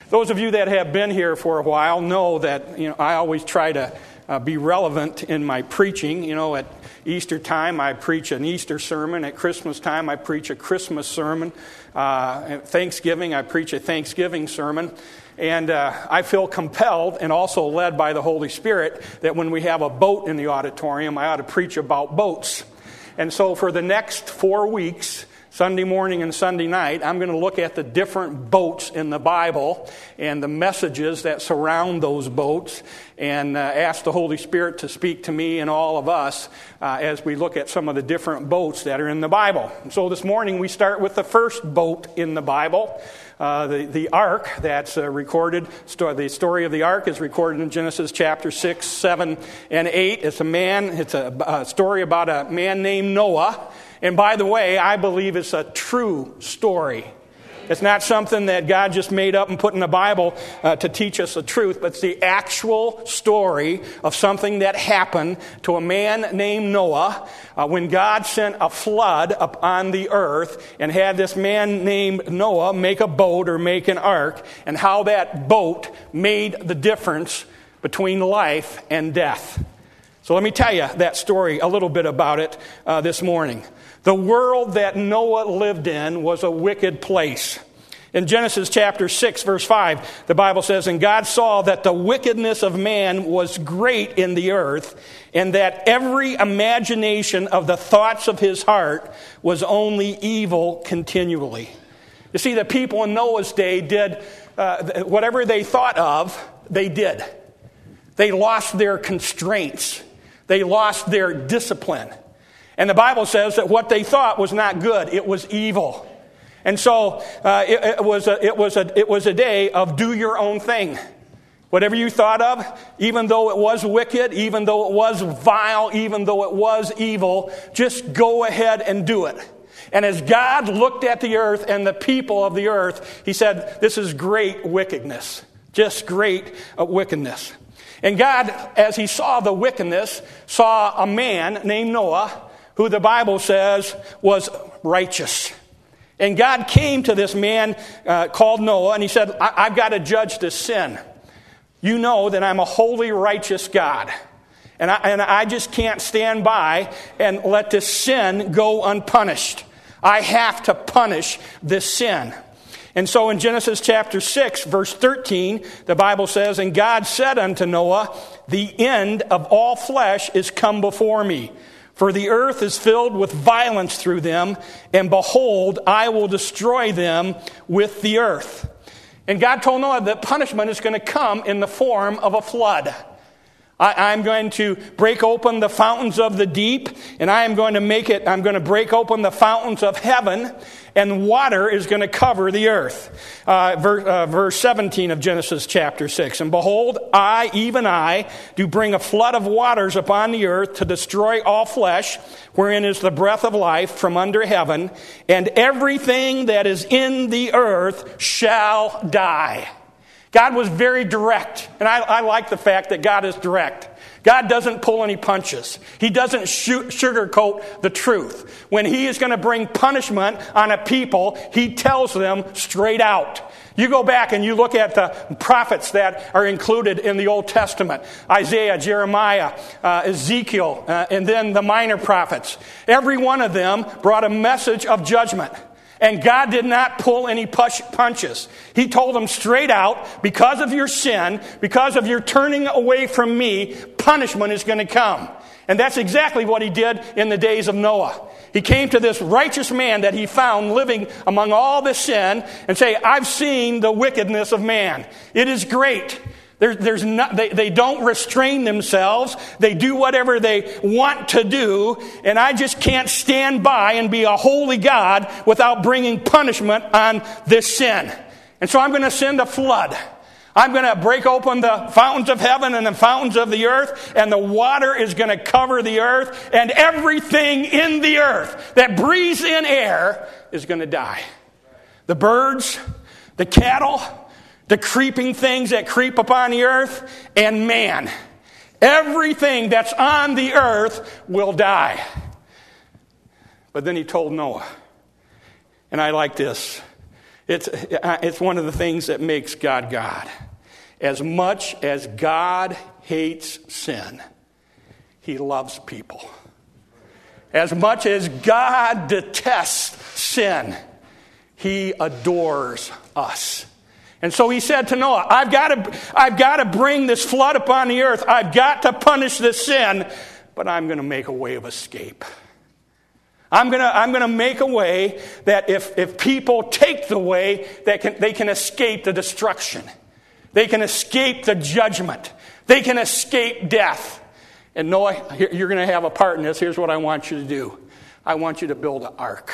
Those of you that have been here for a while know that I always try to be relevant in my preaching. At Easter time, I preach an Easter sermon. At Christmas time, I preach a Christmas sermon. At Thanksgiving, I preach a Thanksgiving sermon. And I feel compelled and also led by the Holy Spirit that when we have a boat in the auditorium, I ought to preach about boats. And so for the next 4 weeks, Sunday morning and Sunday night, I'm going to look at the different boats in the Bible and the messages that surround those boats and ask the Holy Spirit to speak to me and all of us as we look at some of the different boats that are in the Bible. So this morning we start with the first boat in the Bible, the ark that's recorded. The story of the ark is recorded in Genesis chapter 6, 7, and 8. It's a story about a man named Noah. And by the way, I believe it's a true story. It's not something that God just made up and put in the Bible to teach us the truth, but it's the actual story of something that happened to a man named Noah when God sent a flood upon the earth and had this man named Noah make a boat or make an ark, and how that boat made the difference between life and death. So let me tell you that story, a little bit about it this morning. The world that Noah lived in was a wicked place. In Genesis chapter 6, verse 5, the Bible says, "And God saw that the wickedness of man was great in the earth, and that every imagination of the thoughts of his heart was only evil continually." You see, the people in Noah's day did whatever they thought of, they did. They lost their constraints. They lost their discipline. And the Bible says that what they thought was not good, it was evil. And so it was a day of do your own thing. Whatever you thought of, even though it was wicked, even though it was vile, even though it was evil, just go ahead and do it. And as God looked at the earth and the people of the earth, he said, this is great wickedness. Just great wickedness. And God, as he saw the wickedness, saw a man named Noah, who the Bible says was righteous. And God came to this man called Noah, and he said, I've got to judge this sin. You know that I'm a holy, righteous God. And I just can't stand by and let this sin go unpunished. I have to punish this sin. And so in Genesis chapter 6, verse 13, the Bible says, "And God said unto Noah, the end of all flesh is come before me. For the earth is filled with violence through them, and behold, I will destroy them with the earth." And God told Noah that punishment is going to come in the form of a flood. I'm going to break open the fountains of the deep, and I'm going to break open the fountains of heaven, and water is going to cover the earth. Verse 17 of Genesis chapter 6. "And behold, I, even I, do bring a flood of waters upon the earth to destroy all flesh, wherein is the breath of life from under heaven, and everything that is in the earth shall die." God was very direct, and I like the fact that God is direct. God doesn't pull any punches. He doesn't sugarcoat the truth. When he is going to bring punishment on a people, he tells them straight out. You go back and you look at the prophets that are included in the Old Testament. Isaiah, Jeremiah, Ezekiel, and then the minor prophets. Every one of them brought a message of judgment. And God did not pull any punches. He told them straight out, because of your sin, because of your turning away from me, punishment is going to come. And that's exactly what he did in the days of Noah. He came to this righteous man that he found living among all this sin and say, I've seen the wickedness of man. It is great. They don't restrain themselves. They do whatever they want to do. And I just can't stand by and be a holy God without bringing punishment on this sin. And so I'm going to send a flood. I'm going to break open the fountains of heaven and the fountains of the earth, and the water is going to cover the earth, and everything in the earth that breathes in air is going to die. The birds, the cattle, the creeping things that creep upon the earth, and man. Everything that's on the earth will die. But then he told Noah, and I like this. It's one of the things that makes God God. As much as God hates sin, he loves people. As much as God detests sin, he adores us. And so he said to Noah, I've got to bring this flood upon the earth. I've got to punish this sin, but I'm going to make a way of escape. I'm going to make a way that if people take the way, they can escape the destruction. They can escape the judgment. They can escape death. And Noah, you're going to have a part in this. Here's what I want you to do. I want you to build an ark.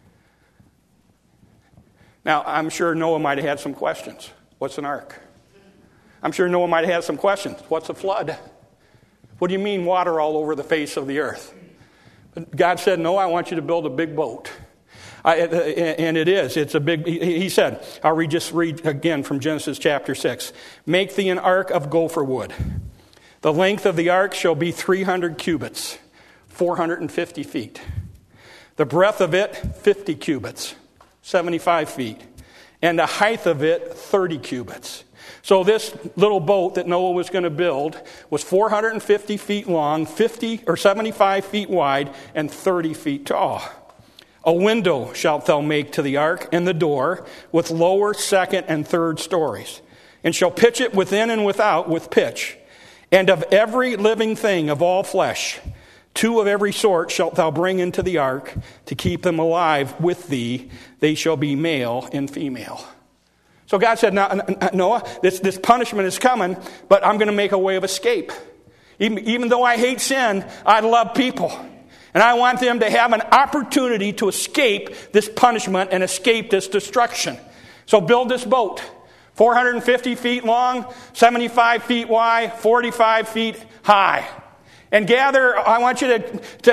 Now, I'm sure Noah might have had some questions. What's an ark? I'm sure Noah might have had some questions. What's a flood? What do you mean water all over the face of the earth? But God said, no, I want you to build a big boat. And it is. It's a big, he said, I'll just read again from Genesis chapter 6. Make thee an ark of gopher wood. The length of the ark shall be 300 cubits, 450 feet. The breadth of it, 50 cubits, 75 feet. And the height of it, 30 cubits. So this little boat that Noah was going to build was 450 feet long, 50 or 75 feet wide, and 30 feet tall. A window shalt thou make to the ark, and the door, with lower, second, and third stories. And shall pitch it within and without with pitch. And of every living thing of all flesh, 2 of every sort shalt thou bring into the ark, to keep them alive with thee. They shall be male and female. So God said, Noah, this punishment is coming, but I'm going to make a way of escape. Even though I hate sin, I love people. And I want them to have an opportunity to escape this punishment and escape this destruction. So build this boat. 450 feet long, 75 feet wide, 45 feet high. And gather, I want you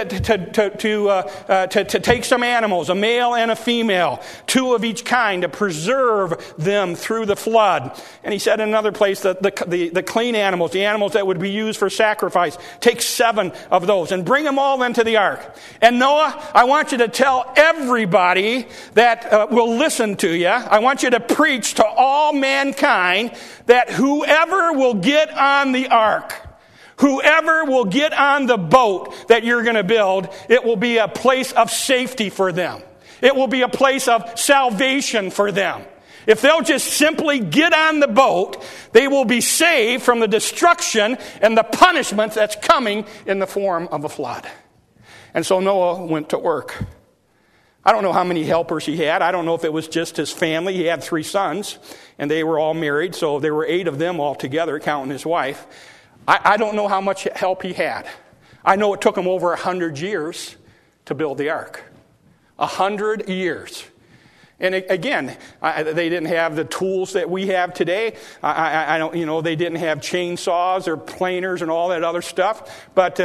to take some animals, a male and a female, 2 of each kind, to preserve them through the flood. And he said in another place that the clean animals, the animals that would be used for sacrifice, take 7 of those and bring them all into the ark. And Noah, I want you to tell everybody that will listen to you, I want you to preach to all mankind that whoever will get on the ark, whoever will get on the boat that you're going to build, it will be a place of safety for them. It will be a place of salvation for them. If they'll just simply get on the boat, they will be saved from the destruction and the punishment that's coming in the form of a flood. And so Noah went to work. I don't know how many helpers he had. I don't know if it was just his family. He had 3 sons, and they were all married, so there were 8 of them altogether, counting his wife. I don't know how much help he had. I know it took him over 100 years to build the ark. 100 years. And again, they didn't have the tools that we have today. I don't, they didn't have chainsaws or planers and all that other stuff. But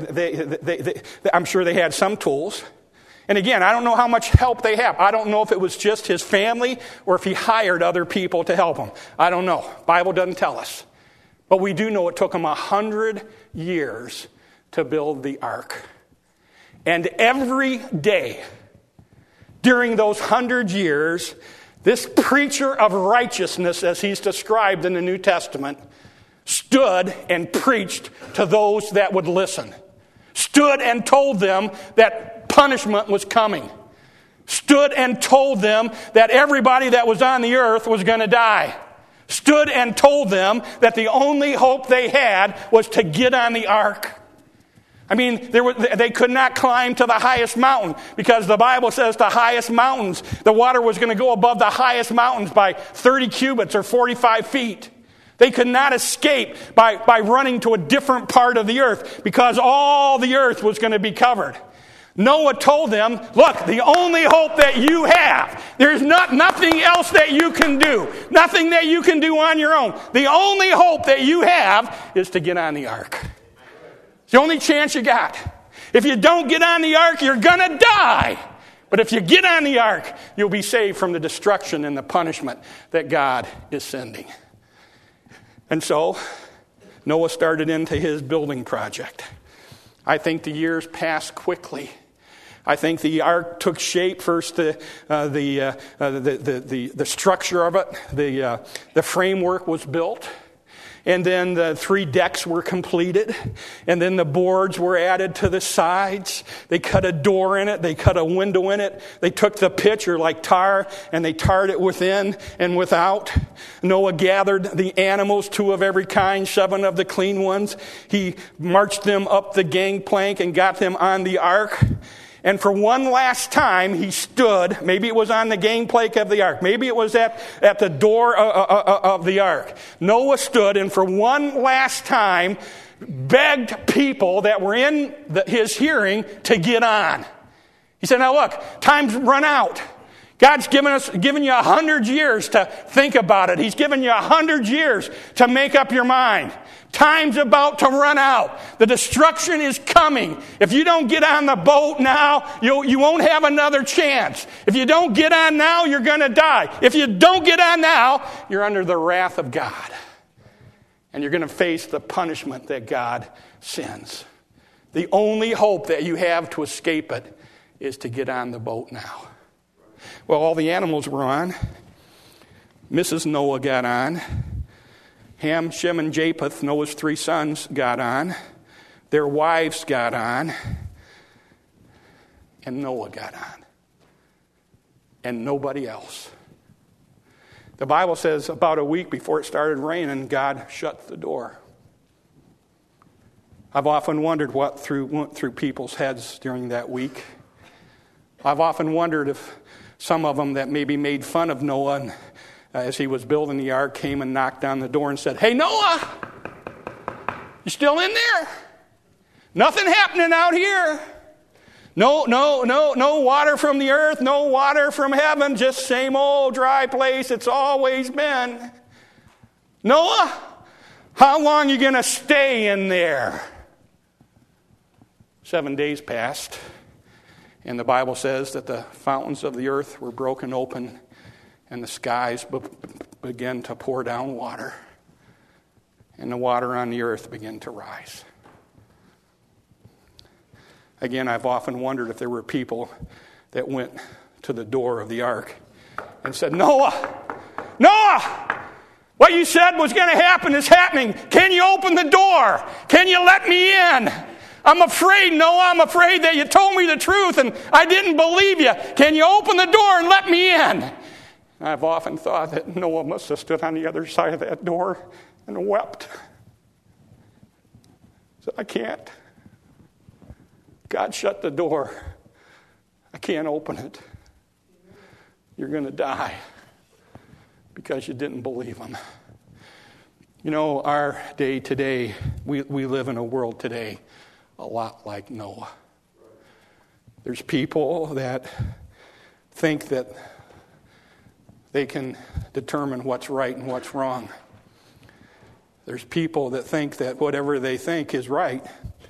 I'm sure they had some tools. And again, I don't know how much help they have. I don't know if it was just his family or if he hired other people to help him. I don't know. Bible doesn't tell us. But we do know it took him 100 years to build the ark. And every day during those 100 years, this preacher of righteousness, as he's described in the New Testament, stood and preached to those that would listen. Stood and told them that punishment was coming. Stood and told them that everybody that was on the earth was going to die. Stood and told them that the only hope they had was to get on the ark. I mean, they could not climb to the highest mountain because the Bible says the highest mountains, the water was going to go above the highest mountains by 30 cubits or 45 feet. They could not escape by running to a different part of the earth because all the earth was going to be covered. Noah told them, look, the only hope that you have, there's nothing else that you can do. Nothing that you can do on your own. The only hope that you have is to get on the ark. It's the only chance you got. If you don't get on the ark, you're going to die. But if you get on the ark, you'll be saved from the destruction and the punishment that God is sending. And so, Noah started into his building project. I think the years passed quickly. I think the ark took shape first. The structure of it, the framework was built, and then the 3 decks were completed, and then the boards were added to the sides. They cut a door in it. They cut a window in it. They took the pitch, or like tar, and they tarred it within and without. Noah gathered the animals, 2 of every kind, 7 of the clean ones. He marched them up the gangplank and got them on the ark. And for one last time, he stood. Maybe it was on the gangplank of the ark. Maybe it was at the door of the ark. Noah stood and for one last time begged people that were in his hearing to get on. He said, now look, time's run out. God's given you 100 years to think about it. He's given you 100 years to make up your mind. Time's about to run out. The destruction is coming. If you don't get on the boat now, you won't have another chance. If you don't get on now, you're going to die. If you don't get on now, you're under the wrath of God. And you're going to face the punishment that God sends. The only hope that you have to escape it is to get on the boat now. Well, all the animals were on. Mrs. Noah got on. Ham, Shem, and Japheth, Noah's 3 sons, got on. Their wives got on. And Noah got on. And nobody else. The Bible says about a week before it started raining, God shut the door. I've often wondered what went through people's heads during that week. I've often wondered if some of them that maybe made fun of Noah and as he was building the ark, came and knocked on the door and said, "Hey, Noah, you still in there? Nothing happening out here. No water from the earth, no water from heaven, just same old dry place it's always been. Noah, how long are you going to stay in there?" 7 days passed, and the Bible says that the fountains of the earth were broken open and the skies began to pour down water. And the water on the earth began to rise. Again, I've often wondered if there were people that went to the door of the ark and said, Noah, what you said was going to happen is happening. Can you open the door? Can you let me in? I'm afraid, Noah, I'm afraid that you told me the truth and I didn't believe you. Can you open the door and let me in? I've often thought that Noah must have stood on the other side of that door and wept. He said, I can't. God shut the door. I can't open it. You're going to die because you didn't believe him. You know, our day today, we live in a world today a lot like Noah. There's people that think that they can determine what's right and what's wrong. There's people that think that whatever they think is right,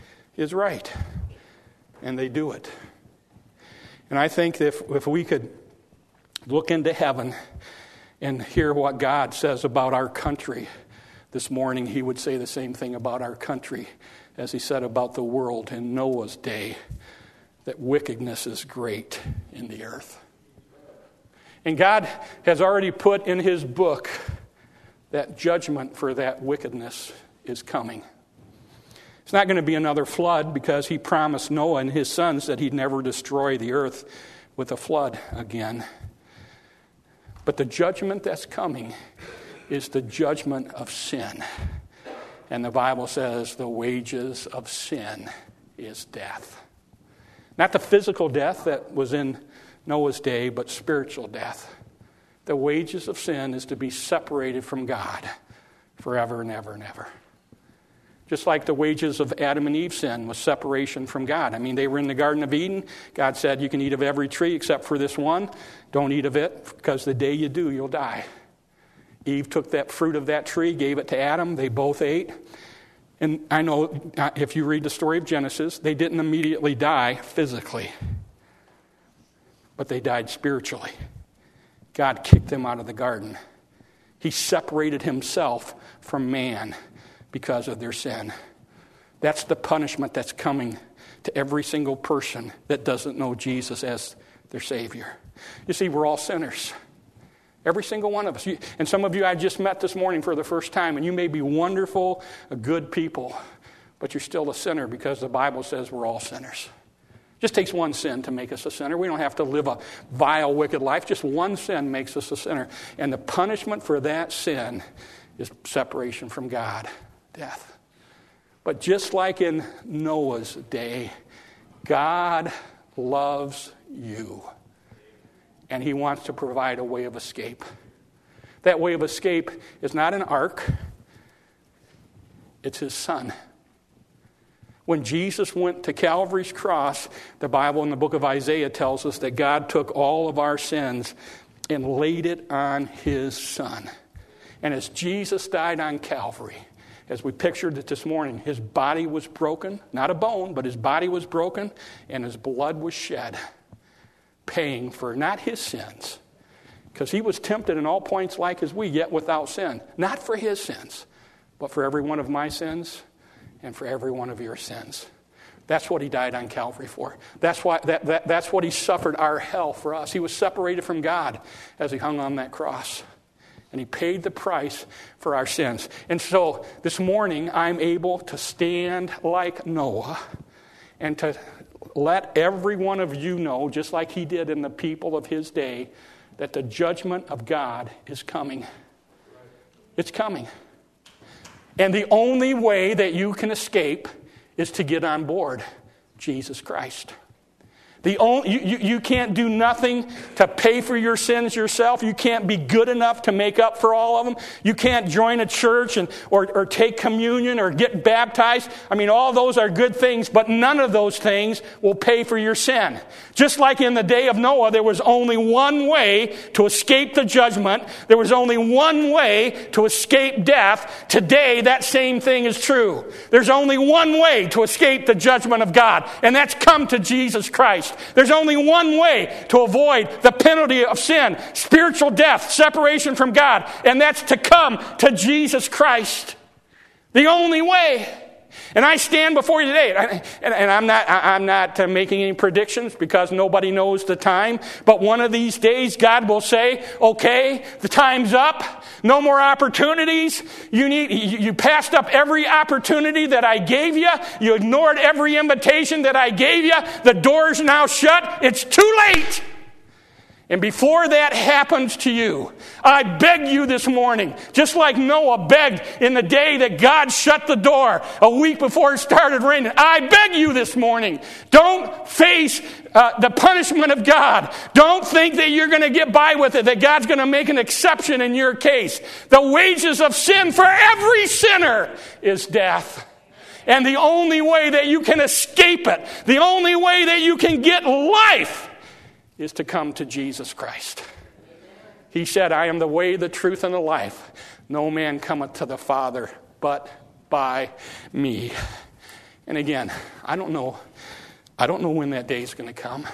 and they do it. And I think that if we could look into heaven and hear what God says about our country this morning, he would say the same thing about our country as he said about the world in Noah's day, that wickedness is great in the earth. And God has already put in his book that judgment for that wickedness is coming. It's not going to be another flood because he promised Noah and his sons that he'd never destroy the earth with a flood again. But the judgment that's coming is the judgment of sin. And the Bible says the wages of sin is death. Not the physical death that was in Noah's day, but spiritual death. The wages of sin is to be separated from God forever and ever and ever. Just like the wages of Adam and Eve's sin was separation from God. I mean, they were in the Garden of Eden. God said, you can eat of every tree except for this one. Don't eat of it, because the day you do, you'll die. Eve took that fruit of that tree, gave it to Adam. They both ate. And I know if you read the story of Genesis, they didn't immediately die physically, but they died spiritually. God kicked them out of the garden. He separated himself from man because of their sin. That's the punishment that's coming to every single person that doesn't know Jesus as their Savior. You see, we're all sinners. Every single one of us. And some of you I just met this morning for the first time, and you may be wonderful, good people, but you're still a sinner because the Bible says we're all sinners. It just takes one sin to make us a sinner. We don't have to live a vile, wicked life. Just one sin makes us a sinner. And the punishment for that sin is separation from God, death. But just like in Noah's day, God loves you. And he wants to provide a way of escape. That way of escape is not an ark. It's his Son. When Jesus went to Calvary's cross, the Bible in the book of Isaiah tells us that God took all of our sins and laid it on his Son. And as Jesus died on Calvary, as we pictured it this morning, his body was broken, not a bone, but his body was broken, and his blood was shed, paying for not his sins, because he was tempted in all points like as we, yet without sin. Not for his sins, but for every one of my sins and for every one of your sins. That's what he died on Calvary for. That's what he suffered our hell for us. He was separated from God as he hung on that cross. And he paid the price for our sins. And so this morning I'm able to stand like Noah and to let every one of you know, just like he did in the people of his day, that the judgment of God is coming. It's coming. And the only way that you can escape is to get on board Jesus Christ. You can't do nothing to pay for your sins yourself. You can't be good enough to make up for all of them. You can't join a church or take communion or get baptized. I mean, all those are good things, but none of those things will pay for your sin. Just like in the day of Noah, there was only one way to escape the judgment. There was only one way to escape death. Today, that same thing is true. There's only one way to escape the judgment of God, and that's come to Jesus Christ. There's only one way to avoid the penalty of sin, spiritual death, separation from God, and that's to come to Jesus Christ. The only way. And I stand before you today, and I'm not making any predictions because nobody knows the time, but one of these days God will say, okay, the time's up. No more opportunities. You passed up every opportunity that I gave you. You ignored every invitation that I gave you. The door's now shut. It's too late. And before that happens to you, I beg you this morning, just like Noah begged in the day that God shut the door a week before it started raining, I beg you this morning, don't face the punishment of God. Don't think that you're going to get by with it, that God's going to make an exception in your case. The wages of sin for every sinner is death. And the only way that you can escape it, the only way that you can get life, is to come to Jesus Christ. He said, I am the way, the truth, and the life. No man cometh to the Father but by me. And again, I don't know when that day is going to come.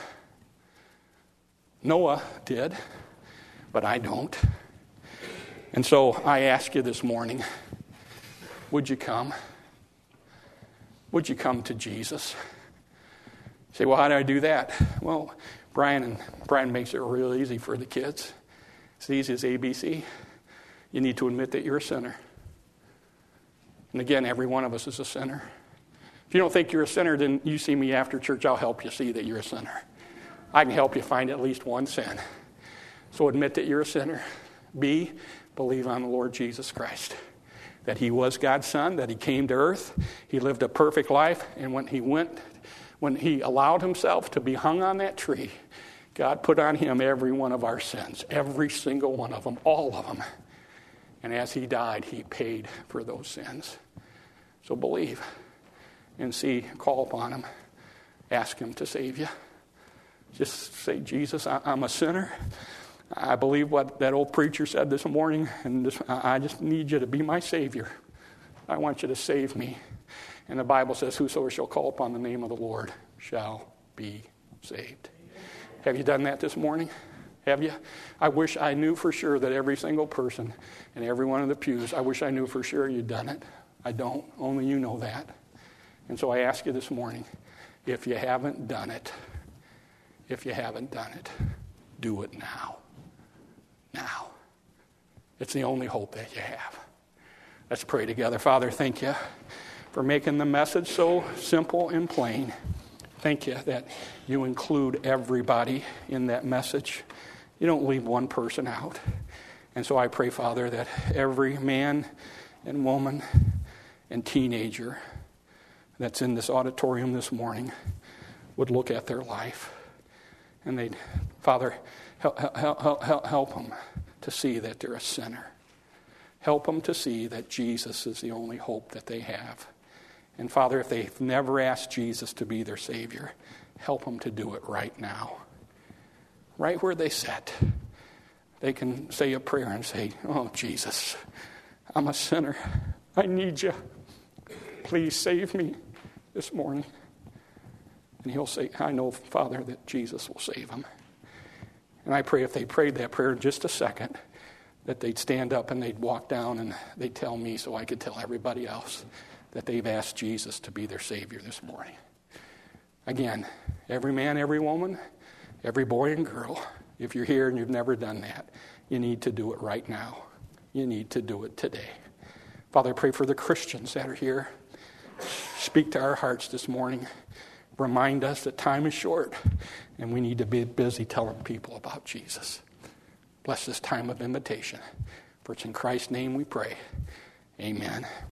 Noah did, but I don't. And so I ask you this morning, would you come? Would you come to Jesus? You say, well, how do I do that? Well, Brian makes it real easy for the kids. It's easy as ABC. You need to admit that you're a sinner. And again, every one of us is a sinner. If you don't think you're a sinner, then you see me after church. I'll help you see that you're a sinner. I can help you find at least one sin. So admit that you're a sinner. B, believe on the Lord Jesus Christ. That he was God's son, that he came to earth. He lived a perfect life. And when he allowed himself to be hung on that tree, God put on him every one of our sins, every single one of them, all of them. And as he died, he paid for those sins. So believe and see, call upon him, ask him to save you. Just say, Jesus, I'm a sinner. I believe what that old preacher said this morning, and I just need you to be my Savior. I want you to save me. And the Bible says, whosoever shall call upon the name of the Lord shall be saved. Have you done that this morning? Have you? I wish I knew for sure that every single person in every one of the pews, I wish I knew for sure you'd done it. I don't. Only you know that. And so I ask you this morning, If you haven't done it, do it now. Now. It's the only hope that you have. Let's pray together. Father, thank you for making the message so simple and plain. Thank you that you include everybody in that message. You don't leave one person out. And so I pray, Father, that every man and woman and teenager that's in this auditorium this morning would look at their life and they'd, Father, help them to see that they're a sinner. Help them to see that Jesus is the only hope that they have. And Father, if they've never asked Jesus to be their Savior, help them to do it right now. Right where they sit. They can say a prayer and say, oh, Jesus, I'm a sinner. I need you. Please save me this morning. And he'll say, I know, Father, that Jesus will save him. And I pray if they prayed that prayer in just a second, that they'd stand up and they'd walk down and they'd tell me so I could tell everybody else that they've asked Jesus to be their Savior this morning. Again, every man, every woman, every boy and girl, if you're here and you've never done that, you need to do it right now. You need to do it today. Father, I pray for the Christians that are here. Speak to our hearts this morning. Remind us that time is short and we need to be busy telling people about Jesus. Bless this time of invitation. For it's in Christ's name we pray. Amen.